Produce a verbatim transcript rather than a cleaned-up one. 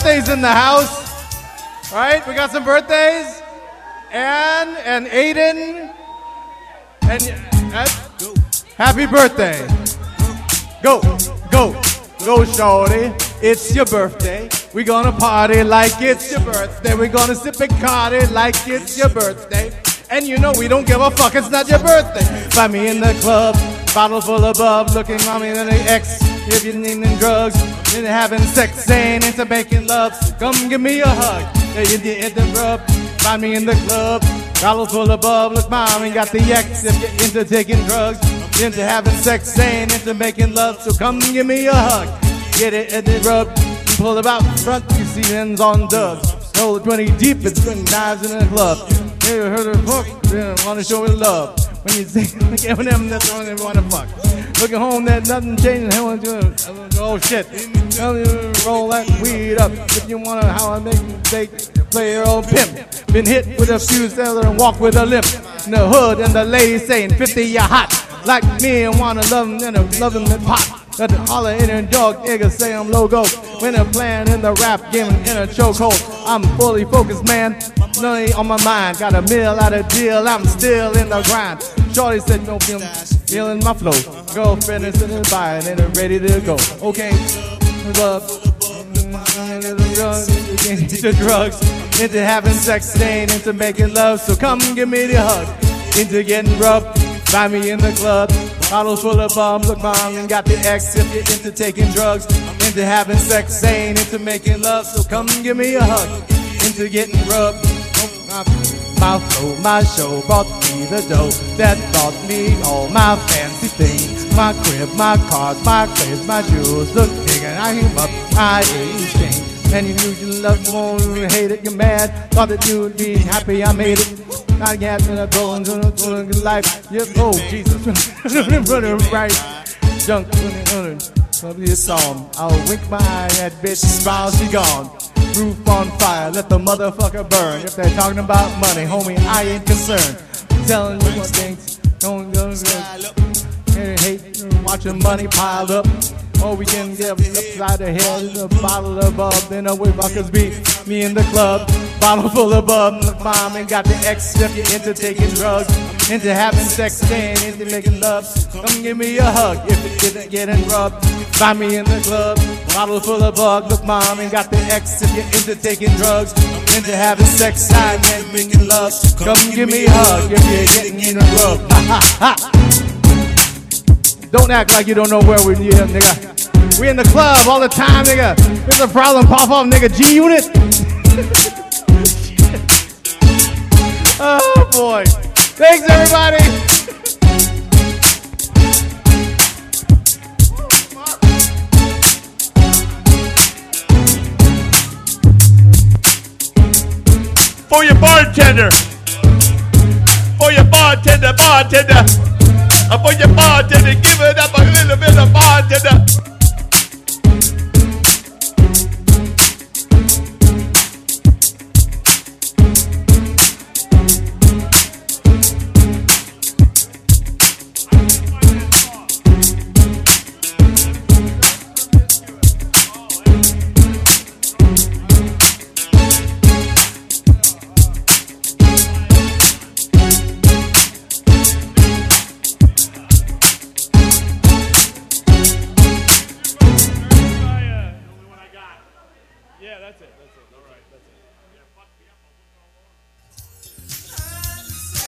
birthdays in the house. Right? We got some birthdays. Ann and Aiden. And uh, happy birthday. Go, go, go, shorty. It's your birthday. We're gonna party like it's your birthday. We're gonna sip Bacardi like it's your birthday. And you know we don't give a fuck, it's not your birthday. Find me in the club, bottle full of bub, looking mommy than the ex. If you're needing drugs, then having sex, saying into making love, come give me a hug. Yeah, you did the rub. Find me in the club, bottle full of bub, look mommy got the ex. If you're into taking drugs, into having sex, saying into making love, so come give me a hug. Get it at the rub, pull it out front, you see ends on dubs. Hold twenty deep, it's twenty knives in the club. You heard her book, you wanna show me love. When you say, look at them, that's all they wanna fuck. Looking home, that nothing changing, hell, oh shit. Roll that weed up. If you wanna, how I make you take, play your old pimp. Been hit with a few sellers and walk with a limp. In the hood, and the ladies saying, fifty, you're hot. Like me, and wanna love them, and love them and pop. Got to holler in a dog, niggas say I'm logo. When I'm playing in the rap game in a chokehold, I'm fully focused, man. Money on my mind, got a meal out of deal, I'm still in the grind. Shorty said, no, film, feeling my flow. Girlfriend is sitting by and they're ready to go. Okay, love, into drugs, into having sex, staying into making love. So come give me the hug, into getting rough. Find me in the club, bottles full of bum. Look, mom, and got the ex. If you're into taking drugs, into having sex, saying into making love. So come give me a hug, into getting rubbed. My, my flow, my show brought me the dough that brought me all my fancy things. My crib, my cars, my clothes, my jewels. Look, nigga, I came up, I ain't changed. And you knew you loved one, you hate it, you're mad. Thought that you would be happy, I made it. Not yet, and I'm going to the life. Yep, oh, Jesus. Right. Junk, probably a song. I'll wink my eye at bitch, smile, she gone. Roof on fire, let the motherfucker burn. If they're talking about money, homie, I ain't concerned. I'm telling you what things don't go good. Hate watching money pile up. Oh, we can get upside the head in a bottle of bub. Then a way fuckers be me in the club. Bottle full of bub. Look, mom, and got the ex. If you're into taking drugs, into having sex, staying, into making love, come give me a hug. If it didn't get in rubbed, find me in the club. Bottle full of bug. Look, mom, and got the ex. If you're into taking drugs, into having sex, staying, and making love, come give me a hug. If you're getting in a rub. Ha ha ha. Don't act like you don't know where we're here, nigga. We in the club all the time, nigga. There's a problem, pop off, nigga. G Unit. Oh boy. Thanks, everybody. For your bartender. For your bartender, bartender. For your bartender, give it up a little bit of bartender.